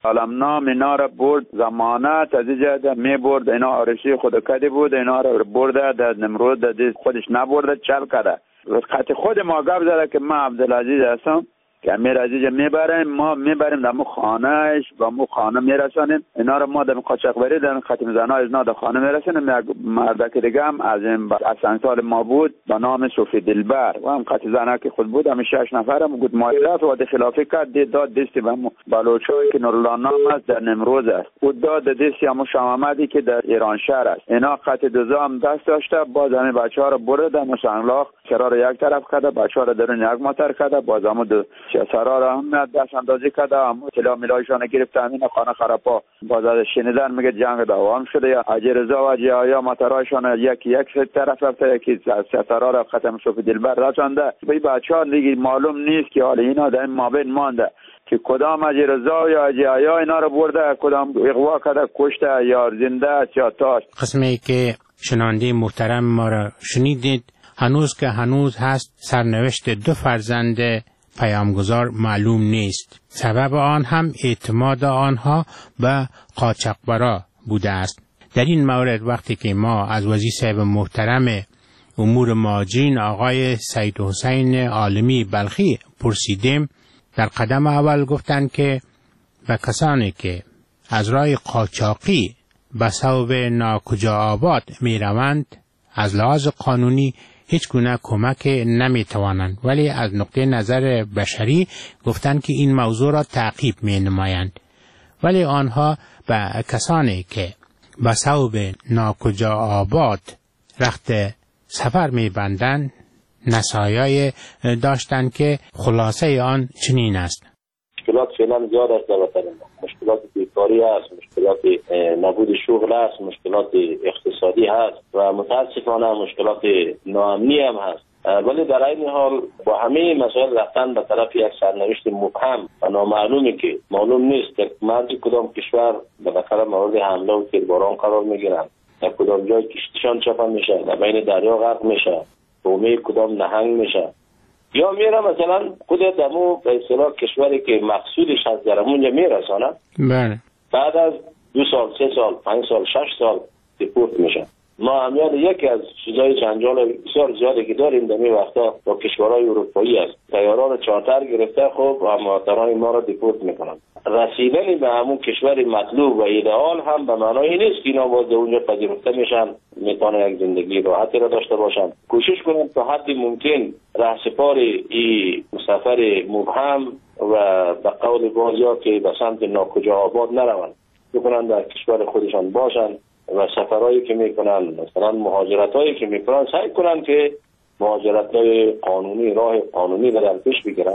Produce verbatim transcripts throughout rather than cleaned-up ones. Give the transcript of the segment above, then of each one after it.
عالم نام اینا را برد زمانت از اینجا می برد، اینا عارشی خود کدی بود، اینا را برده در نمرود در خودش نبرده چل کرده. خط خود ما گفت زده که من عبدالعزیز هستم که امیر عزیز میبریم، ما میبریم در مو خانهش، با مو خانه میرسانیم اینا را. ما در قاچاقبری در ختم زنها از اینا در خانه میرسانیم. یک مردک دیگه هم از این اسانسال ما بود با نام صوفی دلبر و هم ختم زنها که خود بود، همین شش نفر هم گفت مایرات و خلافی کرد، دید داد دستی به بلوچایی که نورالله نام است در نمروز است، او داد دستی همو شامامدی که در ایران شهر است. اینا خط دوزا هم دست داشته، باز همین بچه ها را برده مسنگلاخ چرا را یک طرف کرده، بچه ها را درون یک موتر کرده، باز همو دو سرا را هم دست اندازی کرده، هم اطلاع میلایشان گرفته، همین خانه خرابا باز از شنیدن میگه جنگ دوام شده. یا حاجی رضا و حاجی آیا موترایشان یکی یک طرف رفته، یکی سرا را ختم صوفی دلبر رسانده. به بچه ها دیگه معلوم نیست که حالا اینا در این مابین مانده که کدام حاجی رضا یا حاجی آیا اینا را برده، کدام اغوا کرده کشته یا زنده است یا تاش. قسمی که شنونده محترم ما را شنیدید، هنوز که هنوز هست سرنوشت دو فرزند پیامگذار معلوم نیست. سبب آن هم اعتماد آنها به قاچاقبرا بوده است. در این مورد وقتی که ما از وزیر صاحب محترم امور مهاجرین آقای سید حسین عالمی بلخی پرسیدیم، در قدم اول گفتند که به کسانی که از راه قاچاقی به صوب ناکجا آباد می روند از لحاظ قانونی هیچ گونه کمک نمی توانند، ولی از نقطه نظر بشری گفتند که این موضوع را تعقیب می نمایند. ولی آنها به کسانی که به صوب ناکجا آباد رخت سفر می بندند نصایح داشتند که خلاصه آن چنین است: مشکلات فعلا زیاد است در وطن ما، مشکلات بیکاری است، مشکلات نبود شغل است، مشکلات اقتصادی هست و متاسفانه مشکلات ناامنی هم هست. ولی در این حال با همه مسائل رفتن به طرف یک سرنوشت مبهم و نامعلومی که معلوم نیست در مرز کدام کشور بالاخره مورد حمله و تیرباران قرار میگیرند، در کدام جای کشتیشان چپا میشه، در بین دریا غرق میشه، تومه کدام نهنگ میشه، یا میره مثلا خود دمو به اصطلاح کشوری که مقصودش از درمونجا میرسانه، بله، بعد از دو سال، سه سال، پنج سال، شش سال دیپورت میشه. ما همیان یکی از چیزای جنجال بسیار زیادی که داریم در این وقتا با کشورهای اروپایی است. طیاران چارتر گرفته خب و مهاجران ما را دیپورت میکنن. رسیدن به همون کشور مطلوب و ایدئال هم به معنای نیست که اینا باز اونجا پذیرفته میشن، میتونه یک زندگی راحتی را داشته باشن. کوشش کنیم تا حد ممکن رهسپار این سفر مبهم و به قول بعضیا که به سمت ناکجا آباد نروند، بکنن در کشور خودشان باشن و سفرهایی که میکنن، مثلا مهاجرتایی که میکنن، سعی کنن که مهاجرتای قانونی، راه قانونی را در پیش بگیرن.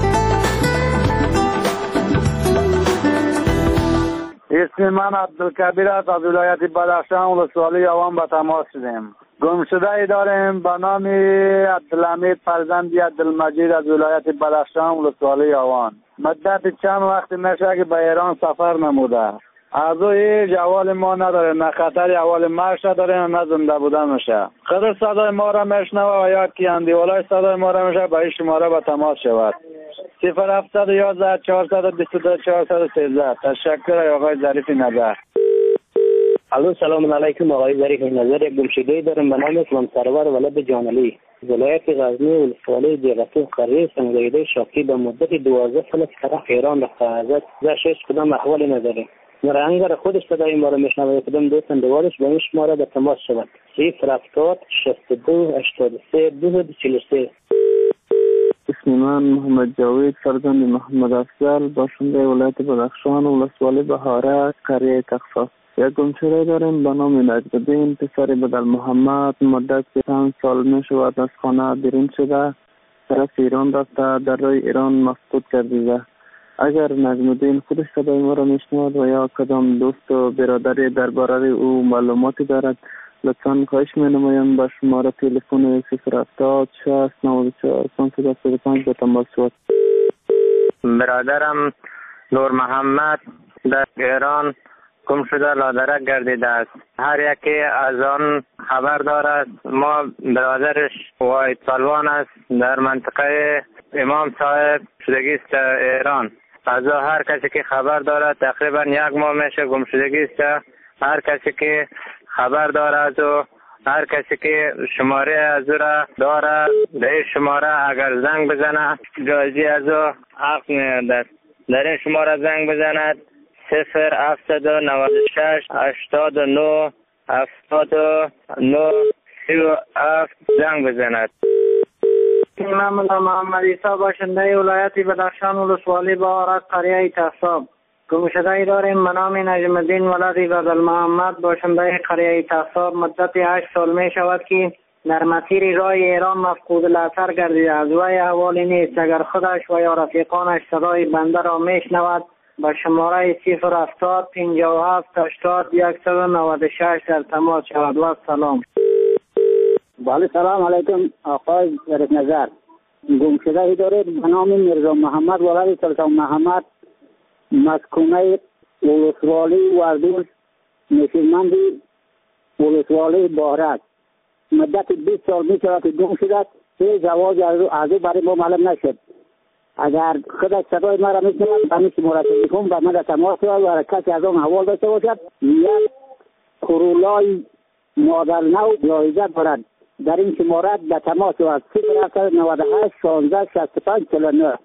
اسم من عبدالکبیر است، از ولایت بدخشان ولسوالی یوان به تماس شدیم. گمشده ای داریم به نام عبدالحمید فرزند عبدالمجید از ولایت بدخشان ولسوالی یوان. مدت چند وقت میشه که به ایران سفر نموده. از او هیچ احوال ما نداره، نه خطر احوال مرش نداره، نه زنده بودن میشه. قدر صدای ما را میشنوه و یاد که اندیولای صدای ما را میشه به این شماره به تماس شود: صفر هفتصد و یازده چهارصد و بیست و دو چهارصد و سیزده. تشکر آقای ظریف نظر. الو، سلام علیکم آقای ظریف نظر. یک گمشده‌ای دارم به نام اسلام سرور ولد جانعلی، ولایت غزنی ولسوالی دیغتو قریه سنگایده شاکی. به مدت دوازده سال طرف ایران رفته. ازت زشش کدام احوال نداره. مرانگر خودش صدای ما را میشنوه، کدام دوست اندوارش به این شماره به تماس شود: صفر هفتاد شصت و دو هشتاد و سه دو چهل و سه. اسم من محمد جاوید فرزند محمد افضل، باشنده ولایت بدخشان ولسوالی بهاره قریه تخفاف. یک گمشده داریم به نام نجم‌الدین پسر بدل محمد. مدت چند سال می شود از خانه بیرون شده، طرف ایران رفته، در راه ایران مفقود گردیده. اگر نجم‌الدین خودش صدای ما را میشنود و یا کدام دوست و برادری درباره او معلوماتی دارد، لطفاً خواهش می‌نمایم به شماره تلفن صفر هفتاد شصت نود و چهار پانصد و هفتاد و پنج به تماس شود. برادرم نور محمد در ایران گم شده لادرک گردیده است. هر یکی از آن خبر دارد. ما برادرش واحد پلوان است، در منطقه امام صاحب شدگی است ایران. از هر کسی که خبر دارد تقریبا یک ماه میشه گمشدگی است. هر کسی که خبر دارد و هر کسی که شماره از او را دارد در این شماره اگر زنگ بزنه جایزی از او حق می‌دهد. در این شماره زنگ بزند صفر هفتصد و نود و شش هشتاد و نه هفتاد و نه سی و هفت زنگ بزند. من محمد عیسی باشنده ولایت بدخشان ولسوالی بهارک قریه تصاب. گمشده داریم به نام نجم الدین ولد بدل محمد باشنده قریه تصاب. مدت هشت سال می شود که در مسیر راه ایران مفقود الاثر گردیده. از وی احوالی نیست. اگر خودش و یا رفیقانش صدای بنده را میشنود به شماره صفر هفتاد پنجاه و هفت هشتاد صد و نود و شش در تماس شود. و سلام. بله سلام علیکم آقای ظریف نظر. گمشده دارید به نام میرزا محمد ولد سلطان محمد مسکونه ولسوالی وردوز نشیمندی ولسوالی بهارک. مدت بیست سال می شود که گم شده. هیچ جواز از او برای ما معلوم نشد. اگر خودش صدای مرا میشنود به میشه مرتبی کن به من تماس شود و کسی از آن حوال داشته باشد. یک کرولای مادر نو جایزه دارد. در این شماره به تماس شود صفر هفتصد و نود و هشت شانزده شصت و پنج چهل و نه.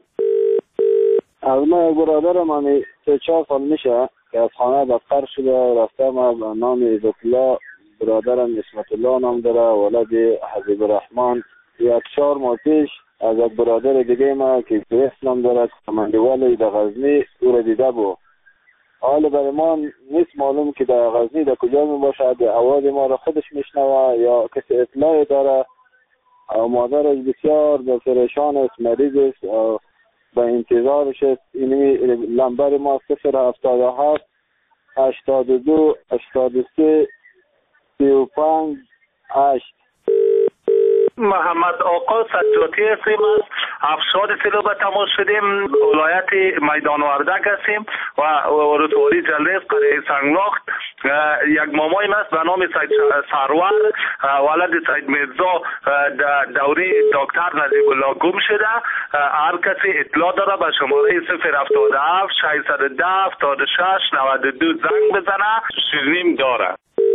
از ما برادرم همی سه چهار سال میشه که از خانه بدتر شده. رفته ما به نام عزت الله، برادرم اسمت الله نام داره، ولد حبیب الرحمن. یک چهار ماه پیش از یک برادر دیگه ما که پریس نام داره کماندوال در غزنی او را دیده بود. حال برای ما نیست معلوم که در غزنی در کجا می باشد. آواز ما را خودش میشنوه یا کسی اطلاعی داره. مادرش بسیار به پریشان است، مریض است، به انتظارش است. اینمی لمبر ما صفر هفتاد و هفت هشتاد و دو هشتاد و سه سی و پنج هشت. محمد آقا سجاتی هستیم. از افشاد سیلو به تماس شدیم. ولایت میدان وردک هستیم و رتواری جلریز قریه سنگلاخت. یک ماماییم است به نام سید سرور ولد سید میرزا دوری دکتر نجیب الله گم شده. هر کسی اطلاع داره به شماره صفر هفتاد و هفت ششصد و ده هفتاد و شش نود و دو زنگ بزنه. شیرینیم داره.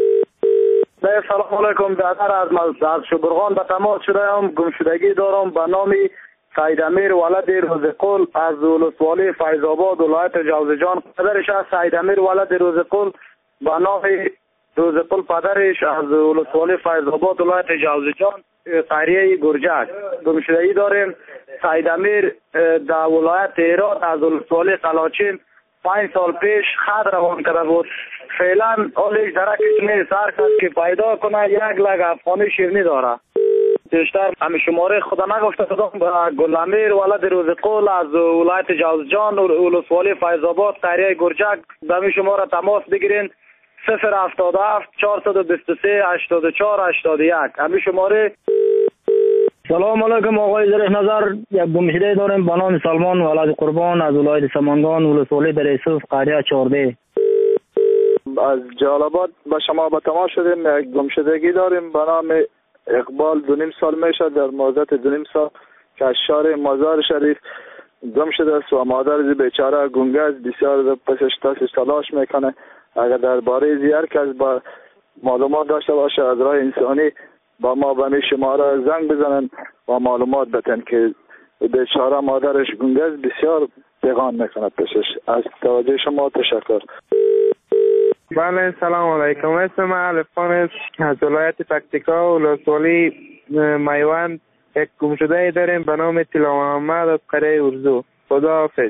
سلام علیکم. برادر از از شبرغان به تماس شده ام. گمشدگی دارم به نام سید امیر ولد روزقل از ولسوالی فیض آباد ولایت جوزجان. پدرش از سید امیر ولد روزقل به نام روزقل پدرش از ولسوالی فیض آباد ولایت جوزجان قریه گرجک. گمشدگی داریم سید امیر در ولایت هرات از ولسوالی قلاچین. پنج سال پیش خط روان کرده بود. فعلا حالش درکش نیست. هر کس که پیدا کنه یک لگ افغانی شیرنی داره. بیشتر همین شماره خدا نگفته خودم به گلامیر ولد روزقل از ولایت جوزجان ولسوالی فیض آباد قریه گرجک به همین شماره تماس بگیرین صفر هفتاد و هفت چهارصد و بیست و سه هشتاد و چهار هشتاد و یک. همین شماره. سلام علیکم آقای ظریف نظر. یک گمشده داریم به نام سلمان ولد قربان از ولایت سمنگان ولسوالی در یوسف قریه چهارده. از جلال‌آباد به شما به تماس شدیم. یک گمشدگی داریم به نام اقبال دو نیم سال میشه در مدت دو نیم سال که از شهر مزار شریف گم شده است و مادر بیچاره گنگه است. بسیار پسش تاسش تلاش میکنه. اگر درباره زیار کس با معلومات داشته باشه از راه انسانی با ما به شماره زنگ بزنن و معلومات بدن که بیچاره مادرش گنگه است. بسیار پیغام میکنه پسش. از توجه شما تشکر. بله سلام علیکم. اسم من الفان است از ولایت پکتیکا ولسوالی میوند. یک گمشده داریم به نام طلا محمد از قریه ارزو. خدا حافظ.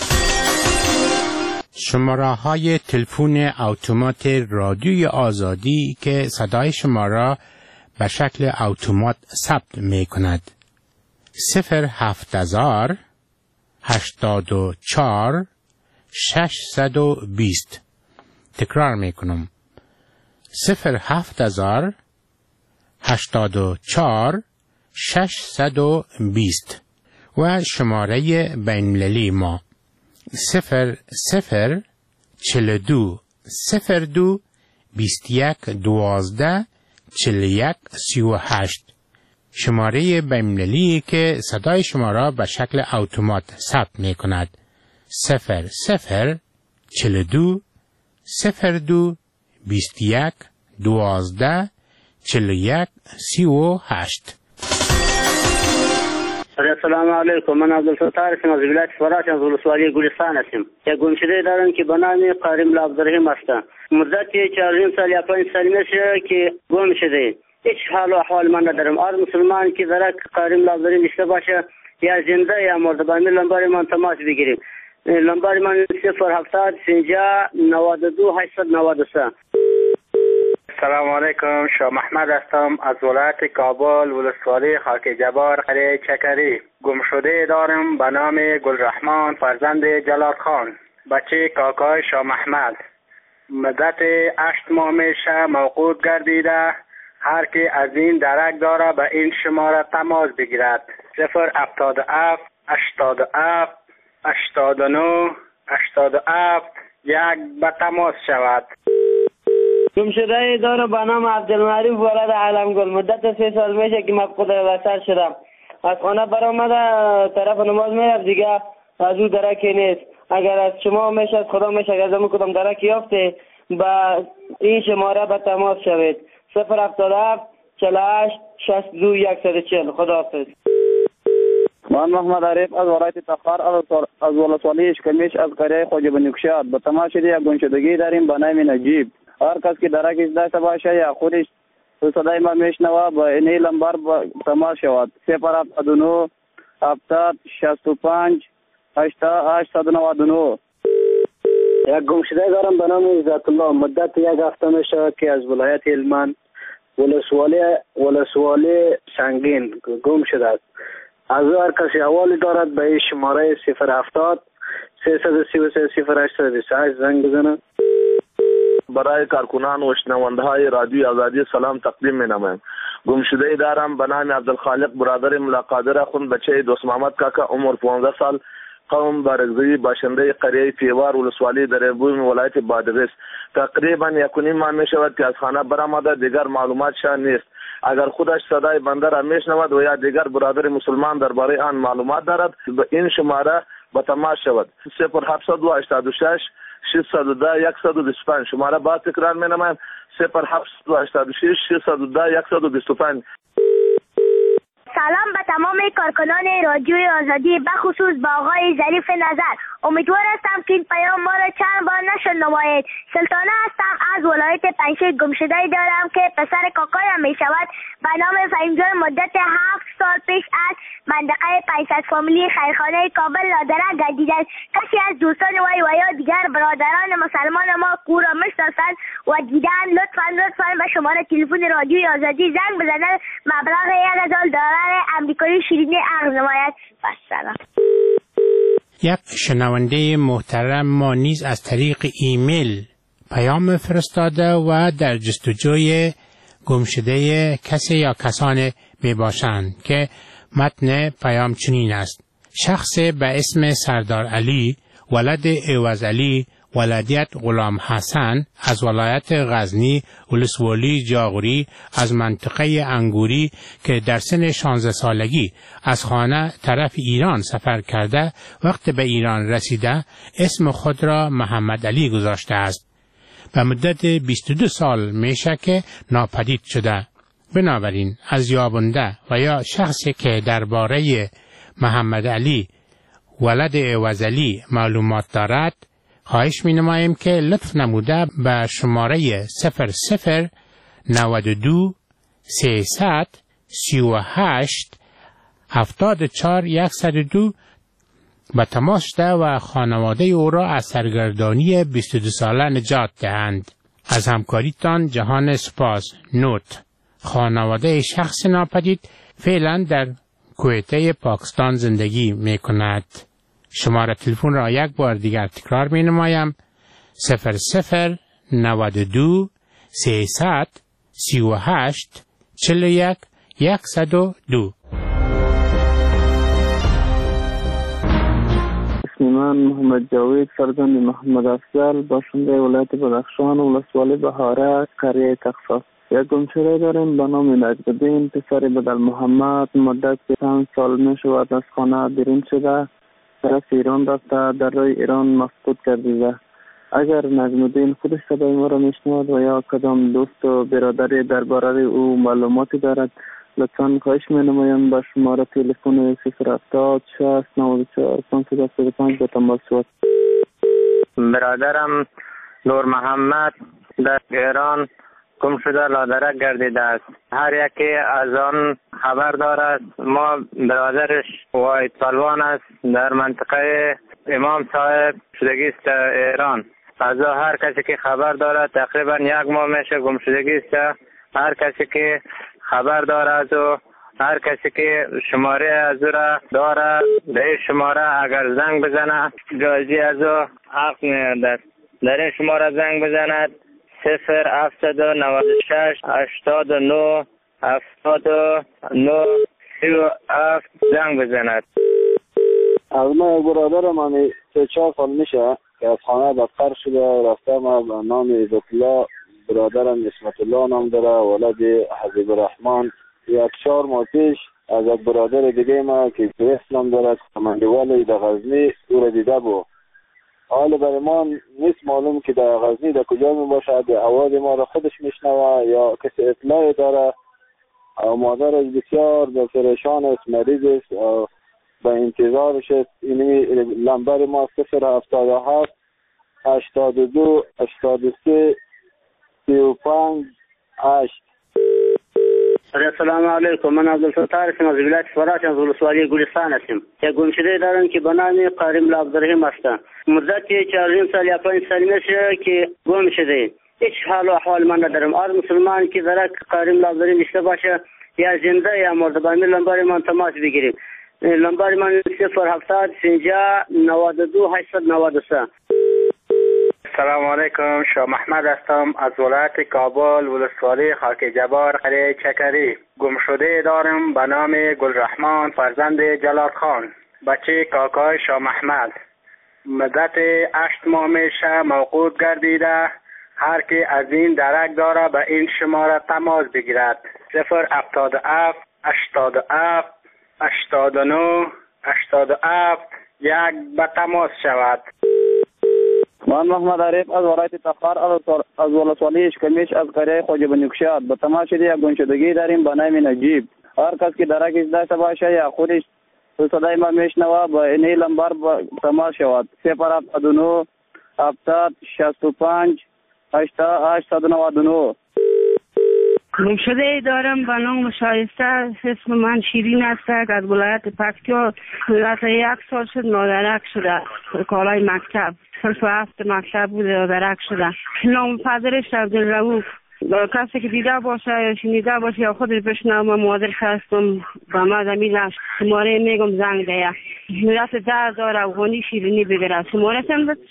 شماره های تلفن اتومات رادیوی آزادی که صدای شما را به شکل اتومات ثبت می کند. صفر هفت هزار هشتاد و چهار ششصد و بیست. تکرار می کنم. صفر هفت هزار هشتاد و چهار ششصد و بیست و شماره بین‌المللی ما صفر صفر چهل دو صفر دو بیست یک دوازده چهل یک سی و هشت. شماره بین‌المللی که صدای شما را به شکل اتومات ثبت می کند. صفر صفر چل دو صفر دو بیست یک دوازده چل یک سی و هشت. السلام علیکم. من عبدالستار هستم از ولایت فرات از ولسوالی گلستان هستم. یک گمشده دارم که به نام قارم عبدالرحیم است. مدت چهار سال یا پنج سال میشه که گم شده. هیچ حال و احوال من ندارم. هر مسلمان که در قارم عبدالرحیم داشته باشه یا زنده یا مرده باید لمبر من تماس بگیریم. لمبر من صفر هفتاد پنجاه نود و دو هشتصد و نود و سه. سلام علیکم. شاه محمد هستم از ولایت کابل ولسوالی خاک جبار قریه چکری. گمشده دارم به نام گلرحمان فرزند جلال خان، بچه کاکای شاه محمد. مدت هشت ماه میشه موقوف گردیده. هر که از این درک داره به این شماره تماس بگیرد. صفر هفتاد و هفت هشتاد و هفت هشتاد و نه هشتاد و هفت یک به تماس شود. گمشده دارم به نام عبدالمعروف ولد علمگل. مدت سه سال میشه که مفقود وصل شدم. از خانه برآمده طرف نماز میرفت دیگه از او درکی نیست. اگر از شما میشه از خدا میشه اگر زمین کدام درکی یافته با این شماره به تماس شوید. صفر هفتاد و هفت چهل و هشت شصت و دو صد و چهل. خداحافظ. من محمد عریف از ولایت تخار از ولسوالی اشکمیش از قریه خواجه بنی کشاد. به تماس یک گمشدگی داریم به نام نجیب. هر کس که درکش داشته باشه یا خودش صدای ما میشنوه با این لمبر تماس شود. صفر هفتاد و نه هفتاد شصت و پنج هشتصد و نود و نه. یک گمشده دارم به نام عزت الله. مدت یک هفته میشه که از ولایت هلمند ولسوالی ولسوالی سنگین گم شده است. از هر کسی حوالی دارد به این شماره صفر هفتاد سیصد و سی و سه صفر هشتصد و بیست و هشت زنگ بزنه. برای کارکنان و شنونده های رادیو آزادی سلام تقدیم می نمایم. گمشده دارم به نام عبدالخالق برادر ملاقادر خون، بچه دوست محمد کاکا، عمر پانزده سال، قوم بارگزی، باشنده قریه پیوار ولسوالی در بوم ولایت بادغیس. تقریبا یک و نیم ماه می شود که از خانه برآمده، دیگر معلومات شان نیست. اگر خودش صدای بنده را میشنود و یا دیگر برادر مسلمان درباره آن معلومات دارد به این شماره به تماس شود. صفر هفتصد و هشتاد و شش ششصد و ده صد و بیست و پنج. شماره بعد تکرار می نمایم. صفر هفتصد و هشتاد و شش ششصد و ده صد و بیست و پنج. سلام به تمام کارکنان رادیوی آزادی، بخصوص با آقای ظریف نظر. امیدوار هستم که این پیام ما را چند بار نشر نمایید. سلطانه هستم از ولایت پنجشیر. گمشده دارم که پسر کاکایم می شود به نام فهیمجان. مدت هفت سال پیش از منطقه پنجصد فامیلی خیرخانه کابل نادره گردیده است. کسی از دوستان وی و یا دیگر برادران مسلمان ما کو را میشناسند و دیدن لطفا لطفا به شماره تلفن رادیوی آزادی زنگ بزنند. مبلغ یک هزار دلار امریکایی شیرینی عرض نماید. بسلام. یک شنونده محترم ما نیز از طریق ایمیل پیام فرستاده و در جستجوی گمشده کسی یا کسان می باشند که متن پیام چنین است: شخص به اسم سردار علی ولد عوض علی ولادیت غلام حسن از ولایت غزنی ولسوالی جاغوری از منطقه انگوری که در سن شانزده سالگی از خانه طرف ایران سفر کرده، وقت به ایران رسیده اسم خود را محمد علی گذاشته است. به مدت بیست و دو سال میشه که ناپدید شده. بنابراین از یابنده و یا شخصی که درباره محمد علی ولد عوض علی معلومات دارد خواهش می نماییم که لطف نموده به شماره صفر صفر نود و دو سیصد سی و هشت هفتاد و چهار صد و دو به تماس ده و خانواده او را از سرگردانی بیست و دو ساله نجات دهند. از همکاریتان جهان سپاس. نوت: خانواده شخص ناپدید فعلا در کویته پاکستان زندگی می کند. شماره تلفن را یک بار دیگر تکرار می نمایم: صفر صفر نود و دو سیصد سی و هشت چهل و یک صد و دو. اسم من محمد جاوید فرزند محمد افضل، باشنده ولایت بدخشان ولسوالی بهاره قریه تخفاف. یک گمشده داریم به نام نجم‌الدین، پسر بدل محمد. مدت پنج سال می شود از خانه بیرون شده. طرف ایران رفته در راه ایران مفقود گردیده. اگر نجم الدین خودش صدای ما را میشنود و یا کدام دوست و برادری درباره او معلوماتی دارد، لطفاً خواهش می‌نمایم با شماره تلفن صفر هفتاد شصت نود و چهار پانصد و هفتاد و پنج به تماس شود. برادرم نور محمد در ایران گم شده لادرک گردیده است. هر یکی از آن خبر دارد. ما برادرش واحد پلوان است، در منطقه امام صاحب شدگی است ایران. از هر کسی که خبر دارد تقریبا یک ماه میشه گم شدگی است. هر کسی که خبر دارد و هر کسی که شماره از او را دارد به این شماره اگر زنگ بزنه جایزی از او حق می‌دهد. در این شماره زنگ بزند صفر هفتصد و نود و شش هشتاد و نه هفتاد و نه سی و هفت زنگ بزند. از ما برادر من سه چهار سال میشه که از خانه بدتر شده رفته. ما به نام عزتالله، برادرم اسمت الله نام داره، ولد حبیب الرحمن. یک چهار ماه پیش از یک برادر دیگه ما که دوست نام داره کماندوال در غزنی او را دیده بود. حال برای ما نیست معلوم که در غزنی در کجا می باشد، آواز ما را خودش میشنوه یا کسی اطلاعی داره. مادرش بسیار به پریشان است، مریض است، به انتظارش است. اینمی لمبر ما صفر هفتاد و هفت هشتاد و دو هشتاد و سه سی و پنج هشت. السلام علیکم، من عبدالفتاح هستم از ولایت فراش از ولسوالی گلستان هستم. یک گمشده دارم که به نام قارم عبدالرحیم است. مدت چهار سال یا پنج سال میشه که گم شده. هیچ حال و احوال من ندارم. هر مسلمان که درک قارم عبدالرحیم داشته باشه یا زنده یا مرده با لمبر من تماس بگیریم. لمبر من صفر هفتاد پنجاه نود و دو هشتصد و نود و سه. سلام علیکم، شاه محمد هستم از ولایت کابل ولسوالی خاک جبار قریه چکری. گمشده دارم به نام گلرحمان فرزند جلال خان، بچه کاکای شاه محمد. مدت هشت ماه میشه موقوف گردیده. هر که از این درک داره به این شماره تماس بگیرد صفر هفتاد و هفت هشتاد و هفت هشتاد و نه هشتاد و هفت یک به تماس شود. من محمد عریف از ولایت تخار از ولسوالی اشکمیش از قریه خواجه بنی کشاد. به تماس شده یک گمشدگی داریم به نام نجیب. هر کس که درکش داشته باشه یا خودش صدای ما میشنوه با این لمبر تماس شود صفر هفتاد و نه هفتاد شصت و پنج هشتصد و نود و نه. گمشده دارم به نام شایسته. اسم من شیرین است از ولایت پکتیا. مدت یک سال شد نادرک شده. کالای مکتب صرف هفت مکتب بوده نادرک شده. نام پدرش عبدالرؤوف. کسی که دیده باشه یا شنیده باشه یا خودش بشنوه مادر هستم با ما زمین شماره میگم زنگ ده. مدت ده داره افغانی شیرینی بگیره. شماره چند بود؟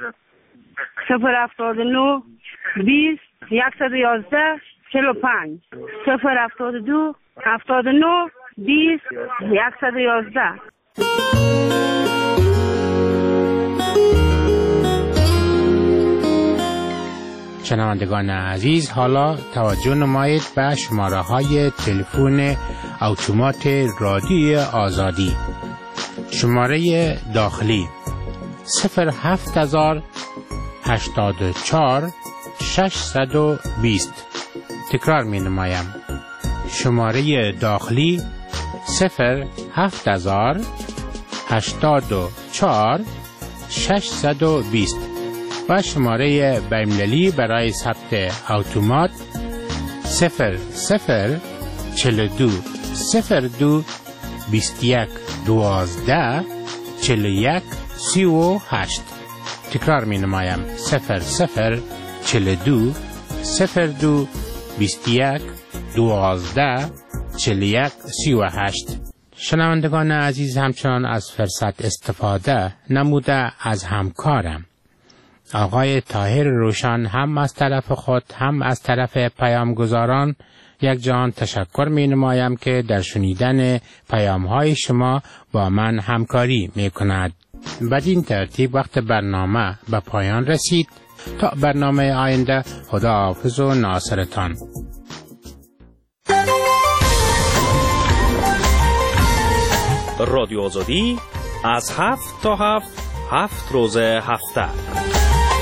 صفر هفتاد و نه بیست یکصد و یازده چهل و پنج صفر هفتاد و دو هفتاد و نه بیست یکصد و یازده. شنوندگان عزیز، حالا توجه نمایید به شماره های تلفن اتومات رادیوی آزادی. شماره داخلی صفر هفت هزار هشتاد و چهار ششصد و بیست. تکرار می نمایم. شماره داخلی صفر هفت هزار هشتاد و چهار ششصد و بیست و شماره بین‌المللی برای ثبت اتومات صفر صفر چهل و دو صفر دو بیست و یک دوازده چهل و یک سی و هشت. تکرار می نمایم. صفر صفر چهل و دو صفر دو بیست و یک دوازده چهل و یک سی و هشت. شنوندگان عزیز، همچنان از فرصت استفاده نموده از همکارم آقای طاهر روشن هم از طرف خود هم از طرف پیامگزاران یک جان تشکر می نمایم که در شنیدن پیام های شما با من همکاری می کند. بدین ترتیب وقت برنامه به پایان رسید. تا برنامه آینده، خدا حافظ و ناصرتان. رادیو آزادی از هفت تا هفت هفت روز هفته